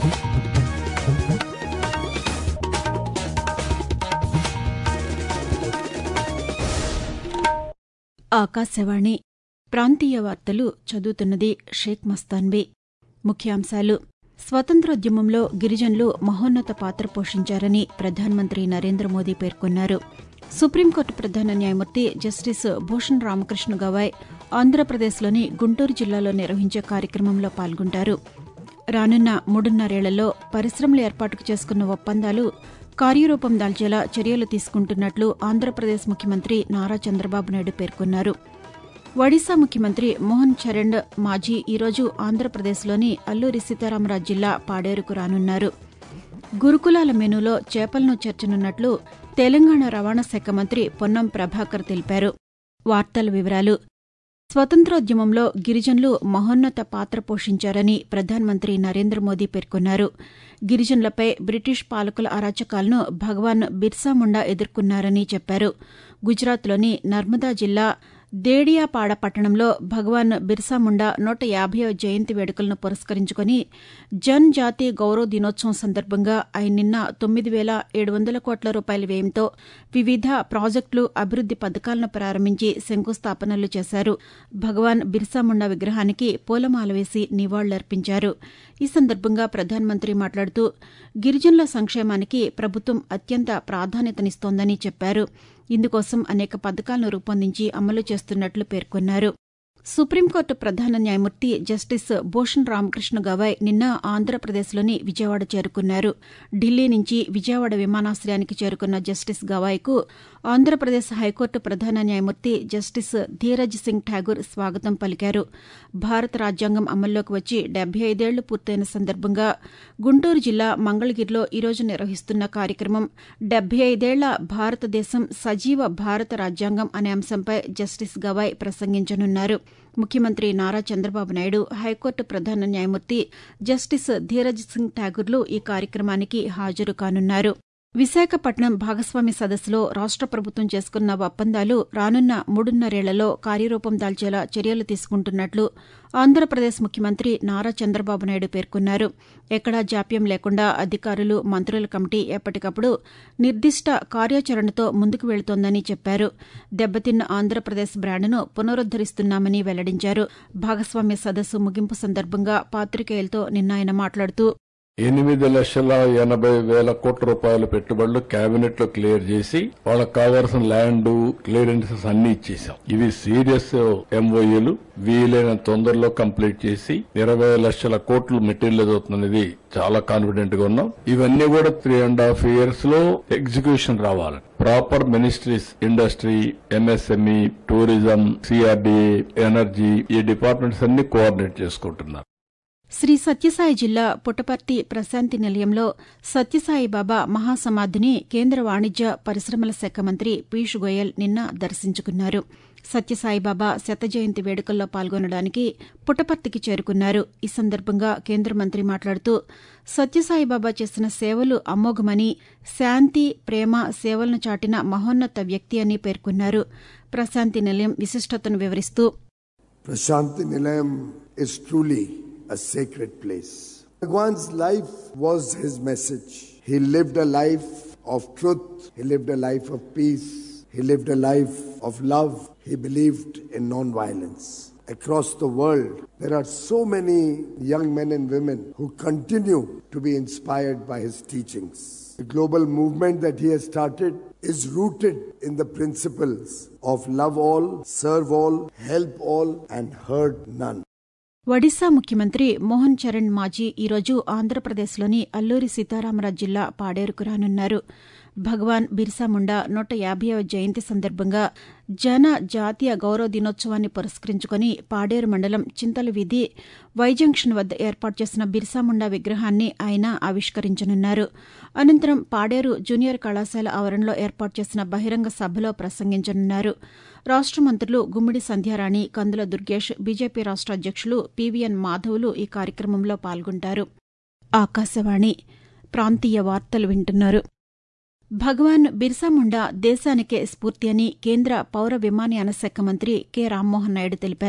ఆకాశవాణి ప్రాంతీయ వార్తలు చదువుతున్నది షేక్ మస్తాన్వి. ముఖ్యాంశాలు: స్వతంత్రోద్యమంలో గిరిజనులు మహోన్నత పాత్ర పోషించారని ప్రధానమంత్రి నరేంద్ర మోదీ పేర్కొన్నారు. సుప్రీంకోర్టు ప్రధాన న్యాయమూర్తి జస్టిస్ భూషణ్ రామకృష్ణ గవాయ్ ఆంధ్రప్రదేశ్లోని గుంటూరు జిల్లాలో నిర్వహించే కార్యక్రమంలో పాల్గొంటారు. రానున్న 3.5 ఏళ్లలో పరిశ్రమల ఏర్పాటుకు చేసుకున్న ఒప్పందాలు కార్యరూపం దాల్చేలా చర్యలు తీసుకుంటున్నట్లు ఆంధ్రప్రదేశ్ ముఖ్యమంత్రి నారా చంద్రబాబు నాయుడు పేర్కొన్నారు. ఒడిశా ముఖ్యమంత్రి మోహన్ చరణ్ మాఝీ ఈరోజు ఆంధ్రప్రదేశ్లోని అల్లూరి సీతారామరాజు జిల్లా పాడేరుకు రానున్నారు. గురుకులాల మెనూలో చేపలను చేర్చనున్నట్లు తెలంగాణ రవాణా శాఖ మంత్రి పొన్నం ప్రభాకర్ తెలిపారు. వార్తల వివరాలు: స్వతంత్రోద్యమంలో గిరిజనులు మహోన్నత పాత్ర పోషించారని ప్రధానమంత్రి నరేంద్ర మోదీ పేర్కొన్నారు. గిరిజనులపై బ్రిటిష్ పాలకుల అరాచకాలను భగవాన్ బిర్సా ముండా ఎదుర్కొన్నారని చెప్పారు. గుజరాత్లోని నర్మదా జిల్లా దేడియాపాడ పట్టణంలో భగవాన్ బిర్సా ముండా 150వ జయంతి వేడుకలను పురస్కరించుకుని జన్ జాతి గౌరవ్ దినోత్సవం సందర్భంగా ఆయన నిన్న 9,700 కోట్ల రూపాయల వ్యయంతో వివిధ ప్రాజెక్టులు, అభివృద్ది పథకాలను ప్రారంభించి శంకుస్థాపనలు చేశారు. భగవాన్ బిర్సా ముండా విగ్రహానికి పూలమాల వేసి నివాళులర్పించారు. ఈ సందర్భంగా ప్రధానమంత్రి మాట్లాడుతూ గిరిజనుల సంక్షేమానికి ప్రభుత్వం అత్యంత ప్రాధాన్యతనిస్తోందని చెప్పారు. ఇందుకోసం అనేక పథకాలను రూపొందించి అమలు చేస్తున్నట్లు పేర్కొన్నారు. సుప్రీంకోర్టు ప్రధాన న్యాయమూర్తి జస్టిస్ భూషణ్ రామకృష్ణ గవాయ్ నిన్న ఆంధ్రప్రదేశ్లోని విజయవాడ చేరుకున్నారు. ఢిల్లీ నుంచి విజయవాడ విమానాశ్రయానికి చేరుకున్న జస్టిస్ గవాయ్కు ఆంధ్రప్రదేశ్ హైకోర్టు ప్రధాన న్యాయమూర్తి జస్టిస్ ధీరజ్ సింగ్ ఠాగూర్ స్వాగతం పలికారు. భారత రాజ్యాంగం అమల్లోకి వచ్చి 75 ఏళ్లు పూర్తయిన సందర్భంగా గుంటూరు జిల్లా మంగళగిరిలో ఈరోజు నిర్వహిస్తున్న కార్యక్రమం 75 ఏళ్ల భారతదేశం సజీవ భారత రాజ్యాంగం అనే అంశంపై జస్టిస్ గవాయ్ ప్రసంగించనున్నారు. ముఖ్యమంత్రి నారా చంద్రబాబు నాయుడు, హైకోర్టు ప్రధాన న్యాయమూర్తి జస్టిస్ ధీరజ్ సింగ్ ఠాగూర్లు ఈ కార్యక్రమానికి హాజరు కానున్నారు. విశాఖపట్నం భాగస్వామి సదస్సులో రాష్ట ప్రభుత్వం చేసుకున్న ఒప్పందాలు రానున్న 3.5 ఏళ్లలో కార్యరూపం దాల్చేలా చర్యలు తీసుకుంటున్నట్లు ఆంధ్రప్రదేశ్ ముఖ్యమంత్రి నారా చంద్రబాబు నాయుడు పేర్కొన్నారు. ఎక్కడా జాప్యం లేకుండా అధికారులు, మంత్రుల కమిటీ ఎప్పటికప్పుడు నిర్దిష్ట కార్యాచరణతో ముందుకు వెళుతోందని చెప్పారు. దెబ్బతిన్న ఆంధ్రప్రదేశ్ బ్రాండ్ను పునరుద్దరిస్తున్నామని వెల్లడించారు. భాగస్వామ్య సదస్సు ముగింపు సందర్భంగా పాతికేయులతో నిన్న ఆయన మాట్లాడుతూ 8,80,000 కోట్ల రూపాయల పెట్టుబడులు కేబినెట్ లో క్లియర్ చేసి వాళ్ళకి కావాల్సిన ల్యాండ్ క్లియరెన్సెస్ అన్ని ఇచ్చేసాం. ఇవి సీరియస్ ఎంఓయూలు, వీలైన తొందరలో కంప్లీట్ చేసి 20 లక్షల కోట్లు మెటీరియల్ అవుతున్నది చాలా కాన్ఫిడెంట్ గా ఉన్నాం. ఇవన్నీ కూడా 3.5 years లో ఎగ్జిక్యూషన్ రావాలి. Proper ministries, industry, MSME, tourism, CRDA, energy, ఈ డిపార్ట్మెంట్స్ అన్ని కోఆర్డినేట్ చేసుకుంటున్నారు. శ్రీ సత్యసాయి జిల్లా పుట్టపర్తి ప్రశాంతి నిలయంలో సత్యసాయి బాబా మహాసమాధిని కేంద్ర వాణిజ్య పరిశ్రమల శాఖ మంత్రి పీయూష్ గోయల్ నిన్న దర్శించుకున్నారు. సత్యసాయి బాబా శత జయంతి వేడుకల్లో పాల్గొనడానికి పుట్టపర్తికి చేరుకున్నారు. ఈ సందర్భంగా కేంద్ర మంత్రి మాట్లాడుతూ సత్యసాయి బాబా చేసిన సేవలు అమోఘమని, శాంతి, ప్రేమ, సేవలను చాటిన మహోన్నత వ్యక్తి అని పేర్కొన్నారు. ప్రశాంతి నిలయం విశిష్టతను వివరిస్తూ Prashanti Nilayam is truly a sacred place. Bhagwan's life was his message. He lived a life of truth. He lived a life of peace. He lived a life of love. He believed in non-violence. Across the world, there are so many young men and women who continue to be inspired by his teachings. The global movement that he has started is rooted in the principles of love all, serve all, help all, and hurt none. Odisha ముఖ్యమంత్రి మోహన్ చరణ్ మాఝీ ఈరోజు ఆంధ్రప్రదేశ్లోని అల్లూరి సీతారామరాజు జిల్లా పాడేరుకు రానున్నారు. భగవాన్ బిర్సా ముండా 150వ జయంతి సందర్భంగా జన జాతీయ గౌరవ దినోత్సవాన్ని పురస్కరించుకుని పాడేరు మండలం చింతల వీధి వైజంక్షన్ వద్ద ఏర్పాటు చేసిన బిర్సా ముండా విగ్రహాన్ని ఆయన ఆవిష్కరించనున్నారు. అనంతరం పాడేరు జూనియర్ కళాశాల ఆవరణలో ఏర్పాటు చేసిన బహిరంగ సభలో ప్రసంగించనున్నారు. రాష్ట మంత్రులు గుమ్మిడి సంధ్యారాణి, కందుల దుర్గేష్, బీజేపీ రాష్ట అధ్యక్షులు పీవీఎన్ మాధవులు ఈ కార్యక్రమంలో పాల్గొంటారు. ఆకాశవాణి ప్రాంతీయ వార్తలు వింటున్నారు. భగవాన్ బిర్సా ముండా దేశానికే స్ఫూర్తి అని కేంద్ర పౌర విమానయాన శాఖ మంత్రి కె రామ్మోహన్ నాయుడు తెలిపారు.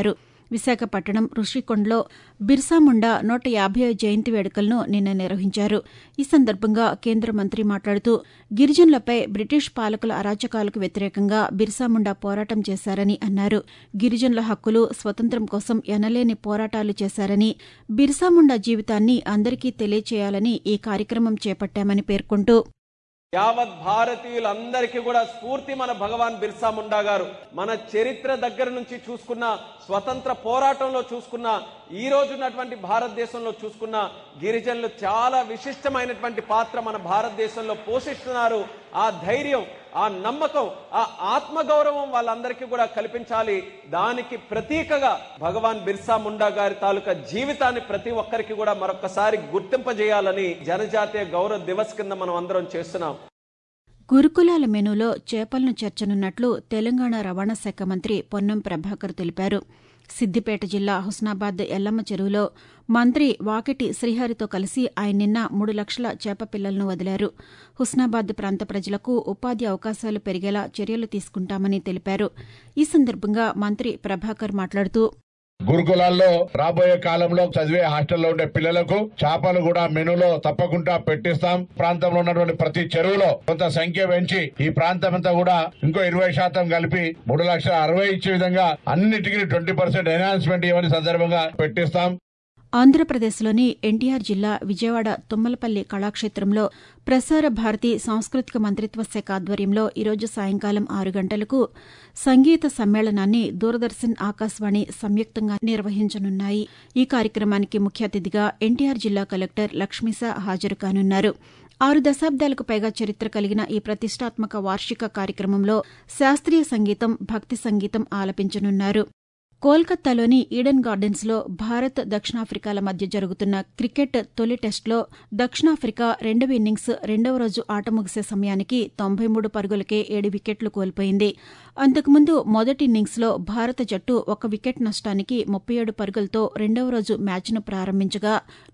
విశాఖపట్నం రుషికొండలో బిర్సాముండా 150వ జయంతి వేడుకలను నిన్న నిర్వహించారు. ఈ సందర్భంగా కేంద్ర మంత్రి మాట్లాడుతూ గిరిజనులపై బ్రిటిష్ పాలకుల అరాచకాలకు వ్యతిరేకంగా బిర్సాముండా పోరాటం చేశారని అన్నారు. గిరిజనుల హక్కులు, స్వతంత్రం కోసం ఎనలేని పోరాటాలు చేశారని, బిర్సాముండా జీవితాన్ని అందరికీ తెలియచేయాలని ఈ కార్యక్రమం చేపట్టామని పేర్కొంటూ యావత్ భారతీయులందరికీ కూడా స్ఫూర్తి మన భగవాన్ బిర్సా ముండా గారు. మన చరిత్ర దగ్గర నుంచి చూసుకున్న, స్వతంత్ర పోరాటంలో చూసుకున్న, ఈ రోజు ఉన్నటువంటి భారతదేశంలో చూసుకున్న గిరిజనులు చాలా విశిష్టమైనటువంటి పాత్ర మన భారతదేశంలో పోషిస్తున్నారు. ఆ ధైర్యం, ఆ నమ్మకం, ఆ ఆత్మగౌరవం వాళ్ళందరికీ కూడా కల్పించాలి. దానికి ప్రతీకగా భగవాన్ బిర్సా ముండా గారి తాలూకా జీవితాన్ని ప్రతి ఒక్కరికి కూడా మరొకసారి గుర్తింపజేయాలని జనజాతీయ గౌరవ దివస్ కింద మనం అందరం చేస్తున్నాం. గురుకులాల మెనూలో చేపలను చేర్చనున్నట్లు తెలంగాణ రవాణా శాఖ మంత్రి పొన్నం ప్రభాకర్ తెలిపారు. సిద్దిపేట జిల్లా హుస్నాబాద్ ఎల్లమ్మ చెరువులో మంత్రి వాకిటి శ్రీహరితో కలిసి ఆయన నిన్న 3 లక్షల చేప పిల్లలను వదిలారు. హుస్నాబాద్ ప్రాంత ప్రజలకు ఉపాధి అవకాశాలు పెరిగేలా చర్యలు తీసుకుంటామని తెలిపారు. ఈ సందర్భంగా మంత్రి ప్రభాకర్ మాట్లాడుతూ గురుకులాల్లో రాబోయే కాలంలో చదివే హాస్టల్లో ఉండే పిల్లలకు చేపలు కూడా మెనూలో తప్పకుండా పెట్టిస్తాం. ప్రాంతంలో ఉన్నటువంటి ప్రతి చెరువులో కొంత సంఖ్య పెంచి ఈ ప్రాంతం అంతా కూడా ఇంకో 20% కలిపి 3,60,000 ఇచ్చే విధంగా అన్నిటికీ 20% ఎన్హాన్స్మెంట్ ఇవ్వని సందర్భంగా పెట్టిస్తాం. ఆంధ్రప్రదేశ్లోని ఎన్టీఆర్ జిల్లా విజయవాడ తుమ్మలపల్లి కళాక్షేత్రంలో ప్రసార భారతి సాంస్కృతిక మంత్రిత్వ శాఖ ఆధ్వర్యంలో ఈరోజు సాయంకాలం 6 గంటలకు సంగీత సమ్మేళనాన్ని దూరదర్శన్, ఆకాశవాణి సంయుక్తంగా నిర్వహించనున్నాయి. ఈ కార్యక్రమానికి ముఖ్య అతిథిగా ఎన్టీఆర్ జిల్లా కలెక్టర్ లక్ష్మీసా హాజరు కానున్నారు. 6 దశాబ్దాలకు పైగా చరిత్ర కలిగిన ఈ ప్రతిష్టాత్మక వార్షిక కార్యక్రమంలో శాస్త్రీయ సంగీతం, భక్తి సంగీతం ఆలపించనున్నారు. కోల్కతాలోని ఈడెన్ గార్డెన్స్లో భారత్, దక్షిణాఫ్రికాల మధ్య జరుగుతున్న క్రికెట్ తొలి టెస్టులో దక్షిణాఫ్రికా రెండవ ఇన్నింగ్స్ రెండవ రోజు ఆట ముగిసే సమయానికి 93 పరుగులకే 7 వికెట్లు కోల్పోయింది. అంతకుముందు మొదటి ఇన్నింగ్స్లో భారత జట్టు 1 వికెట్ నష్టానికి 37 పరుగులతో రెండవ రోజు మ్యాచ్ను ప్రారంభించగా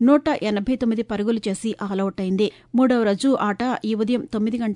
189 పరుగులు చేసి ఆలౌట్ అయింది. మూడవ రోజు ఆట ఈ ఉదయం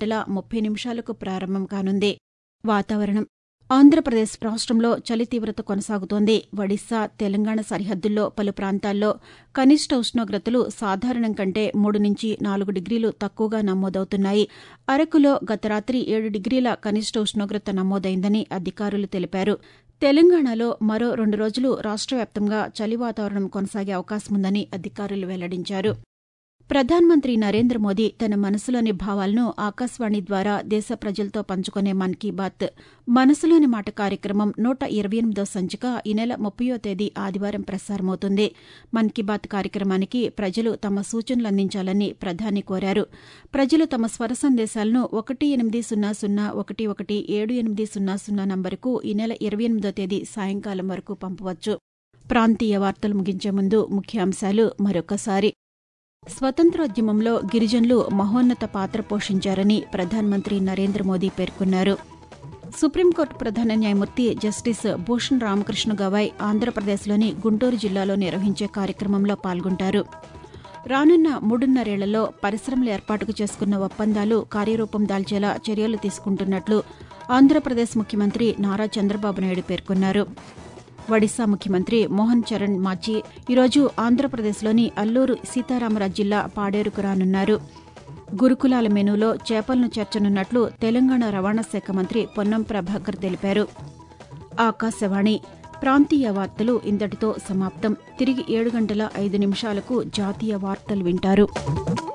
9:30 ప్రారంభం కానుంది. వాతావరణం. ఆంధ్రప్రదేశ్ రాష్ట్రంలో చలి తీవ్రత కొనసాగుతోంది. ఒడిశా, తెలంగాణ సరిహద్దుల్లో పలు ప్రాంతాల్లో కనిష్ట ఉష్ణోగ్రతలు సాధారణం కంటే 3 నుంచి 4 డిగ్రీలు తక్కువగా నమోదవుతున్నాయి. అరకులో గత రాత్రి 7 డిగ్రీల కనిష్ట ఉష్ణోగ్రత నమోదైందని అధికారులు తెలిపారు. తెలంగాణలో మరో 2 రోజులు రాష్ట్ర వ్యాప్తంగా చలి వాతావరణం కొనసాగే అవకాశముందని అధికారులు వెల్లడించారు. ప్రధానమంత్రి నరేంద్ర మోదీ తన మనసులోని భావాలను ఆకాశవాణి ద్వారా దేశ ప్రజలతో పంచుకునే మన్ కీ బాత్ మనసులోని మాట కార్యక్రమం 128వ సంచిక ఈ నెల 30వ తేదీ ఆదివారం ప్రసారమవుతుంది. మన్ కీ బాత్ కార్యక్రమానికి ప్రజలు తమ సూచనలు అందించాలని ప్రధాని కోరారు. ప్రజలు తమ స్వర సందేశాలను 18001178000 నంబరుకు ఈ నెల 28వ తేదీ సాయంకాలం వరకు పంపవచ్చు. ప్రాంతీయ వార్తలు ముగించే ముందు ముఖ్యాంశాలు మరొకసారి. స్వతంత్రోద్యమంలో గిరిజనులు మహోన్నత పాత్ర పోషించారని ప్రధానమంత్రి నరేంద్ర మోదీ పేర్కొన్నారు. సుప్రీంకోర్టు ప్రధాన న్యాయమూర్తి జస్టిస్ భూషణ్ రామకృష్ణ గవాయ్ ఆంధ్రప్రదేశ్లోని గుంటూరు జిల్లాలో నిర్వహించే కార్యక్రమంలో పాల్గొంటారు. రానున్న 3.5 ఏళ్లలో పరిశ్రమల ఏర్పాటుకు చేసుకున్న ఒప్పందాలు కార్యరూపం దాల్చేలా చర్యలు తీసుకుంటున్నట్లు ఆంధ్రప్రదేశ్ ముఖ్యమంత్రి నారా చంద్రబాబు నాయుడు పేర్కొన్నారు. ఒడిశా ముఖ్యమంత్రి మోహన్ చరణ్ మాఛీ ఈరోజు ఆంధ్రప్రదేశ్లోని అల్లూరు సీతారామరాజు జిల్లా పాడేరుకు రానున్నారు. గురుకులాల మెనూలో చేపలను చేర్చనున్నట్లు తెలంగాణ రవాణా శాఖ మంత్రి పొన్నం ప్రభాకర్ తెలిపారు. ఆకాశవాణి ప్రాంతీయ వార్తలు ఇంతటితో సమాప్తం. తిరిగి 7:05 జాతీయ వార్తలు వింటారు.